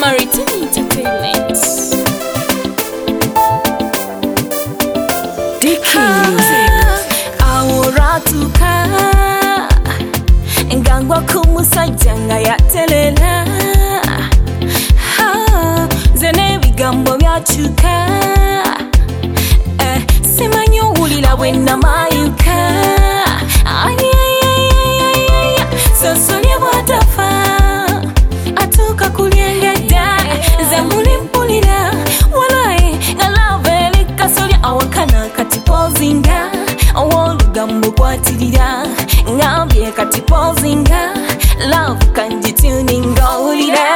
Maritan Entertainment. Dicky Music. Awuratuka ngangwa kumusajja nga yatelera zene bigambo byakyuka simanyi owulira bwe namayuka sosolye bwatafa atuuka kulyengedde ze mulimpulira walayi nga love eri kasolya awakana kati pozinga owolugambo kwatirira ngambye kati pozinga love kanjituninga owulire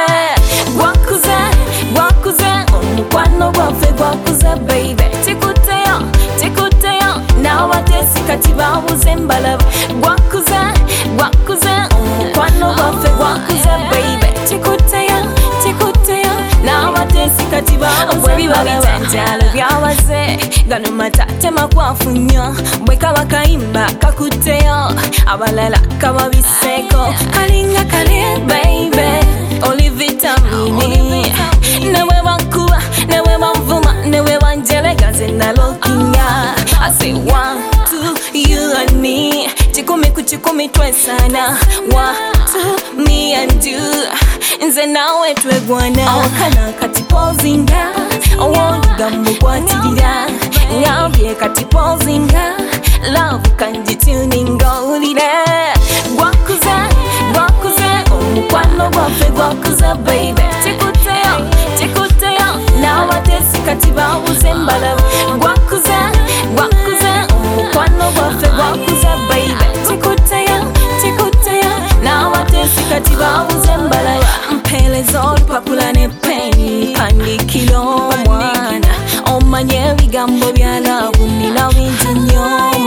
gwakuze omukwano gwaffe gwakuze baby tikuteyo n'abateesi kati babuze mbalaba gwakuze omukwano gwaffe gwakuze baby tikuteyo n'abateesi kati babuze mbalaba njalo byabaze gano matate makwafu nnyo bwe kaba kayimba kakuteyo abalala kababiseeko kalinga kale baby oli vitamini newe bankuba newe banvuma newe banjelega ze nalokinya I say 1, 2 you and me chikumi ku chikumi twesana 1, 2 me and you nze nawe twegwana awakana kati pozinga owolugambo kwatirira ngambye kati pozinga love kanjituninga owulire gwakuze omukwano gwaffe gwakuze baby tikuteyo n'abateesi kati babuze mbalaba gwakuze omukwano gwaffe gwakuze baby tikuteyo n'abateesi kati babuze mbalaba mpeereza olupapula ne peni pandikira omwana omanye ebigambo bya love nina bingi nnyo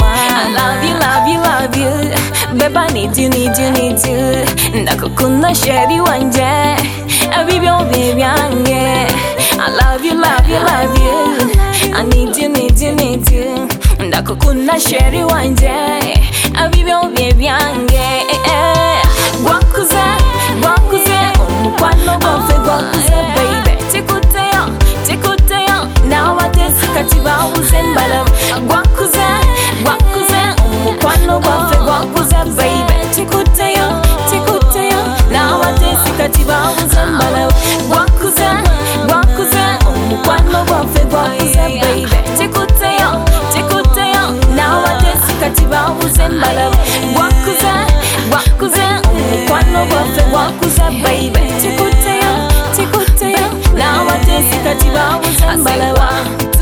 love you babe I need you ndakukunda sheri wanje ebibyo bye byange I love you I need you ndakukunda sheri wanje ebibyo bye byange gwakuze omukwano gwaffe gwakuze baby tikuteyo n'abateesi kati babuze mbalaba gwakuze omukwano gwaffe gwakuze baby tikuteyo n'abateesi kati babuze mbalaba gwakuze omukwano gwaffe gwakuze baby tikuteyo n'abateesi kati babuze mbalaba gwakuze omukwano gwaffe gwakuze baby tikuteyo n'abateesi kati babuze mbalaba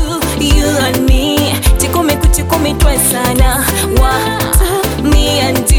you and me chikumi ku chikumi twesana 1, 2 me and